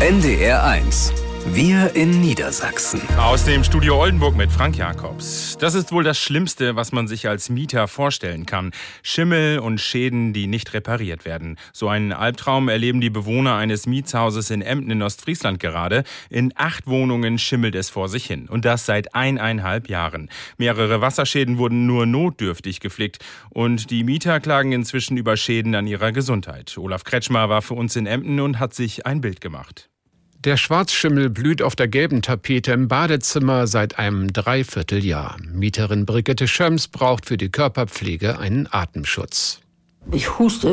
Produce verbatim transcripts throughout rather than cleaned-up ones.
N D R eins. Wir in Niedersachsen. Aus dem Studio Oldenburg mit Frank Jakobs. Das ist wohl das Schlimmste, was man sich als Mieter vorstellen kann. Schimmel und Schäden, die nicht repariert werden. So einen Albtraum erleben die Bewohner eines Mietshauses in Emden in Ostfriesland gerade. In acht Wohnungen schimmelt es vor sich hin. Und das seit eineinhalb Jahren. Mehrere Wasserschäden wurden nur notdürftig geflickt. Und die Mieter klagen inzwischen über Schäden an ihrer Gesundheit. Olaf Kretschmer war für uns in Emden und hat sich ein Bild gemacht. Der Schwarzschimmel blüht auf der gelben Tapete im Badezimmer seit einem Dreivierteljahr. Mieterin Brigitte Schöms braucht für die Körperpflege einen Atemschutz. Ich huste.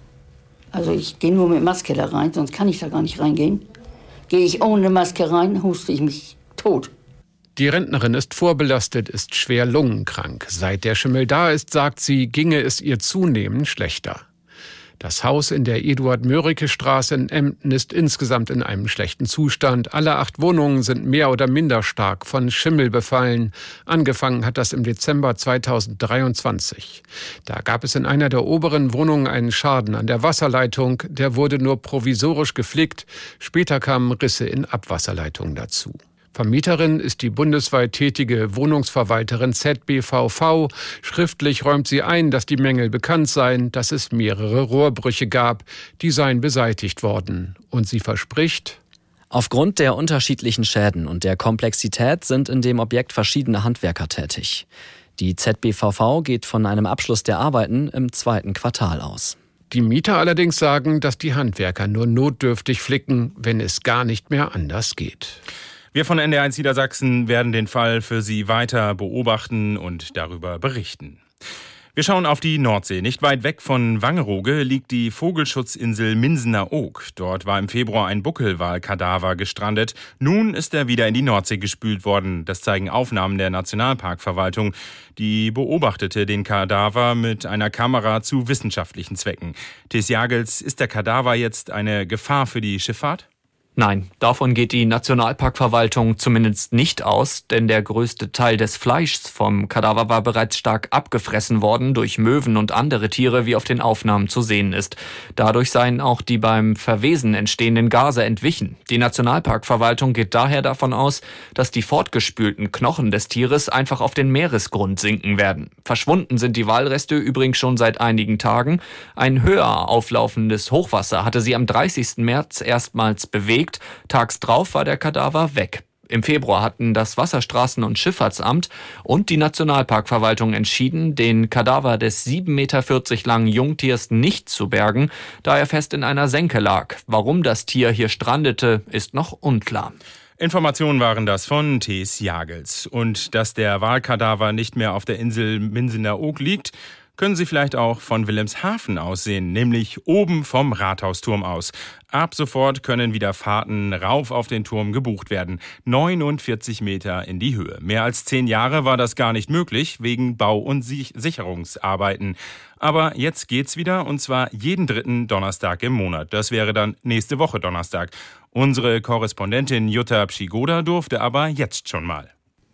Also ich gehe nur mit Maske da rein, sonst kann ich da gar nicht reingehen. Gehe ich ohne Maske rein, huste ich mich tot. Die Rentnerin ist vorbelastet, ist schwer lungenkrank. Seit der Schimmel da ist, sagt sie, ginge es ihr zunehmend schlechter. Das Haus in der Eduard-Mörike-Straße in Emden ist insgesamt in einem schlechten Zustand. Alle acht Wohnungen sind mehr oder minder stark von Schimmel befallen. Angefangen hat das im Dezember zweitausenddreiundzwanzig. Da gab es in einer der oberen Wohnungen einen Schaden an der Wasserleitung. Der wurde nur provisorisch geflickt. Später kamen Risse in Abwasserleitungen dazu. Vermieterin ist die bundesweit tätige Wohnungsverwalterin Z B V V. Schriftlich räumt sie ein, dass die Mängel bekannt seien, dass es mehrere Rohrbrüche gab. Die seien beseitigt worden. Und sie verspricht: Aufgrund der unterschiedlichen Schäden und der Komplexität sind in dem Objekt verschiedene Handwerker tätig. Die Z B V V geht von einem Abschluss der Arbeiten im zweiten Quartal aus. Die Mieter allerdings sagen, dass die Handwerker nur notdürftig flicken, wenn es gar nicht mehr anders geht. Wir von N D R eins Niedersachsen werden den Fall für Sie weiter beobachten und darüber berichten. Wir schauen auf die Nordsee. Nicht weit weg von Wangerooge liegt die Vogelschutzinsel Minsener Oog. Dort war im Februar ein Buckelwalkadaver gestrandet. Nun ist er wieder in die Nordsee gespült worden. Das zeigen Aufnahmen der Nationalparkverwaltung. Die beobachtete den Kadaver mit einer Kamera zu wissenschaftlichen Zwecken. Thies Jagels, ist der Kadaver jetzt eine Gefahr für die Schifffahrt? Nein, davon geht die Nationalparkverwaltung zumindest nicht aus, denn der größte Teil des Fleischs vom Kadaver war bereits stark abgefressen worden durch Möwen und andere Tiere, wie auf den Aufnahmen zu sehen ist. Dadurch seien auch die beim Verwesen entstehenden Gase entwichen. Die Nationalparkverwaltung geht daher davon aus, dass die fortgespülten Knochen des Tieres einfach auf den Meeresgrund sinken werden. Verschwunden sind die Walreste übrigens schon seit einigen Tagen. Ein höher auflaufendes Hochwasser hatte sie am dreißigsten März erstmals bewegt. Tags drauf war der Kadaver weg. Im Februar hatten das Wasserstraßen- und Schifffahrtsamt und die Nationalparkverwaltung entschieden, den Kadaver des sieben Meter vierzig langen Jungtiers nicht zu bergen, da er fest in einer Senke lag. Warum das Tier hier strandete, ist noch unklar. Informationen waren das von Thies Jagels. Und dass der Walkadaver nicht mehr auf der Insel Minsener Oog liegt, können Sie vielleicht auch von Wilhelmshaven aus sehen, nämlich oben vom Rathausturm aus. Ab sofort können wieder Fahrten rauf auf den Turm gebucht werden. neunundvierzig Meter in die Höhe. Mehr als zehn Jahre war das gar nicht möglich, wegen Bau- und Sicherungsarbeiten. Aber jetzt geht's wieder, und zwar jeden dritten Donnerstag im Monat. Das wäre dann nächste Woche Donnerstag. Unsere Korrespondentin Jutta Pschigoda durfte aber jetzt schon mal.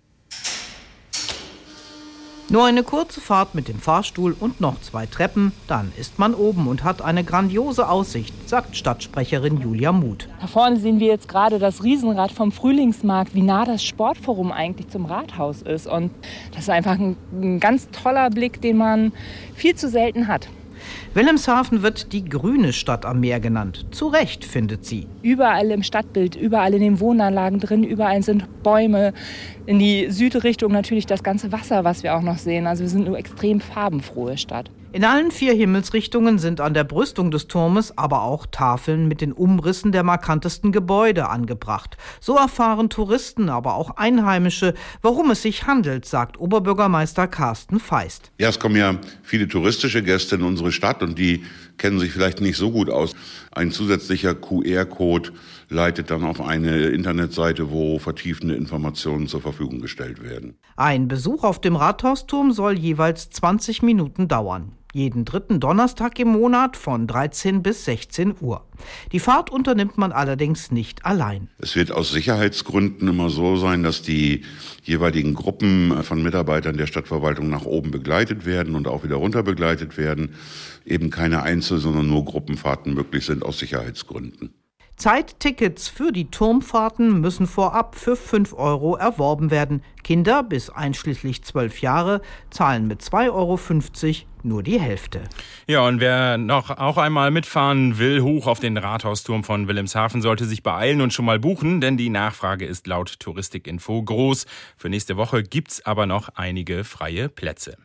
Nur eine kurze Fahrt mit dem Fahrstuhl und noch zwei Treppen, dann ist man oben und hat eine grandiose Aussicht, sagt Stadtsprecherin Julia Muth. Da vorne sehen wir jetzt gerade das Riesenrad vom Frühlingsmarkt, wie nah das Sportforum eigentlich zum Rathaus ist. Und das ist einfach ein, ein ganz toller Blick, den man viel zu selten hat. Wilhelmshaven wird die grüne Stadt am Meer genannt. Zu Recht, findet sie. Überall im Stadtbild, überall in den Wohnanlagen drin, überall sind Bäume. In die Südrichtung natürlich das ganze Wasser, was wir auch noch sehen. Also wir sind eine extrem farbenfrohe Stadt. In allen vier Himmelsrichtungen sind an der Brüstung des Turmes aber auch Tafeln mit den Umrissen der markantesten Gebäude angebracht. So erfahren Touristen, aber auch Einheimische, worum es sich handelt, sagt Oberbürgermeister Carsten Feist. Ja, es kommen ja viele touristische Gäste in unsere Stadt und die kennen sich vielleicht nicht so gut aus. Ein zusätzlicher Q R-Code leitet dann auf eine Internetseite, wo vertiefende Informationen zur Verfügung gestellt werden. Ein Besuch auf dem Rathausturm soll jeweils zwanzig Minuten dauern. Jeden dritten Donnerstag im Monat von dreizehn bis sechzehn Uhr. Die Fahrt unternimmt man allerdings nicht allein. Es wird aus Sicherheitsgründen immer so sein, dass die jeweiligen Gruppen von Mitarbeitern der Stadtverwaltung nach oben begleitet werden und auch wieder runter begleitet werden. Eben keine Einzel-, sondern nur Gruppenfahrten möglich sind aus Sicherheitsgründen. Zeittickets für die Turmfahrten müssen vorab für fünf Euro erworben werden. Kinder bis einschließlich zwölf Jahre zahlen mit zwei Euro fünfzig nur die Hälfte. Ja, und wer noch auch einmal mitfahren will, hoch auf den Rathausturm von Wilhelmshaven, sollte sich beeilen und schon mal buchen, denn die Nachfrage ist laut Touristikinfo groß. Für nächste Woche gibt's aber noch einige freie Plätze.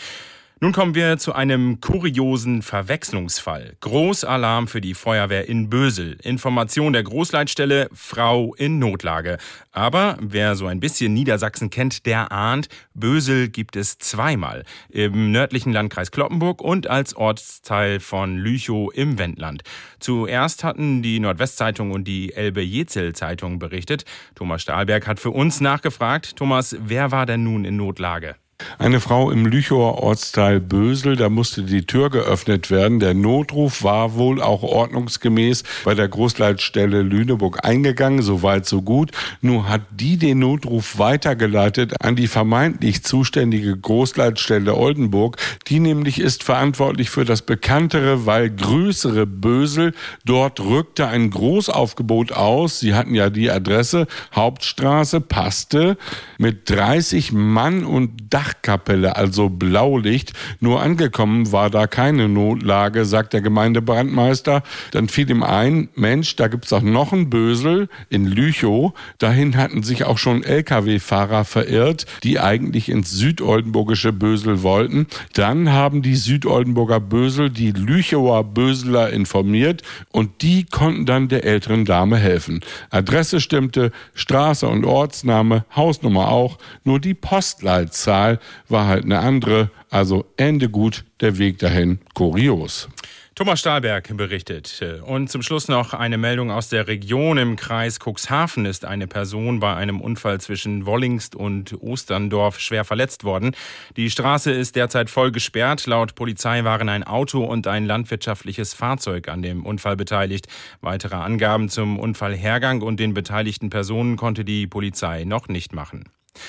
Nun kommen wir zu einem kuriosen Verwechslungsfall. Großalarm für die Feuerwehr in Bösel. Information der Großleitstelle, Frau in Notlage. Aber wer so ein bisschen Niedersachsen kennt, der ahnt, Bösel gibt es zweimal. Im nördlichen Landkreis Cloppenburg und als Ortsteil von Lüchow im Wendland. Zuerst hatten die Nordwestzeitung und die Elbe-Jezel-Zeitung berichtet. Thomas Stahlberg hat für uns nachgefragt. Thomas, wer war denn nun in Notlage? Eine Frau im Lüchower Ortsteil Bösel, da musste die Tür geöffnet werden. Der Notruf war wohl auch ordnungsgemäß bei der Großleitstelle Lüneburg eingegangen, soweit so gut. Nur hat die den Notruf weitergeleitet an die vermeintlich zuständige Großleitstelle Oldenburg. Die nämlich ist verantwortlich für das bekanntere, weil größere Bösel. Dort rückte ein Großaufgebot aus. Sie hatten ja die Adresse, Hauptstraße, passte mit dreißig Mann und Dachkapelle, also Blaulicht. Nur angekommen war da keine Notlage, sagt der Gemeindebrandmeister. Dann fiel ihm ein, Mensch, da gibt's doch noch einen Bösel in Lüchow. Dahin hatten sich auch schon L K W-Fahrer verirrt, die eigentlich ins südoldenburgische Bösel wollten. Dann haben die Südoldenburger Bösel die Lüchower Böseler informiert und die konnten dann der älteren Dame helfen. Adresse stimmte, Straße und Ortsname, Hausnummer auch, nur die Postleitzahl war halt eine andere, also Ende gut, der Weg dahin kurios. Thomas Stahlberg berichtet. Und zum Schluss noch eine Meldung aus der Region. Im Kreis Cuxhaven ist eine Person bei einem Unfall zwischen Wollingst und Osterndorf schwer verletzt worden. Die Straße ist derzeit voll gesperrt. Laut Polizei waren ein Auto und ein landwirtschaftliches Fahrzeug an dem Unfall beteiligt. Weitere Angaben zum Unfallhergang und den beteiligten Personen konnte die Polizei noch nicht machen.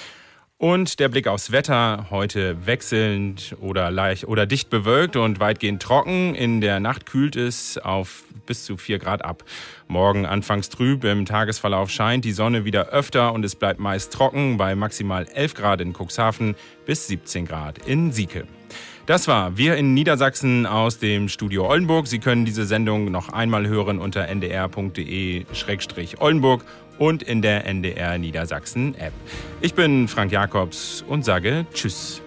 Und der Blick aufs Wetter, heute wechselnd oder leicht oder dicht bewölkt und weitgehend trocken. In der Nacht kühlt es auf bis zu vier Grad ab. Morgen anfangs trüb, im Tagesverlauf scheint die Sonne wieder öfter und es bleibt meist trocken bei maximal elf Grad in Cuxhaven bis siebzehn Grad in Sieke. Das war Wir in Niedersachsen aus dem Studio Oldenburg. Sie können diese Sendung noch einmal hören unter n d r punkt d e schrägstrich oldenburg und in der N D R Niedersachsen App. Ich bin Frank Jakobs und sage Tschüss.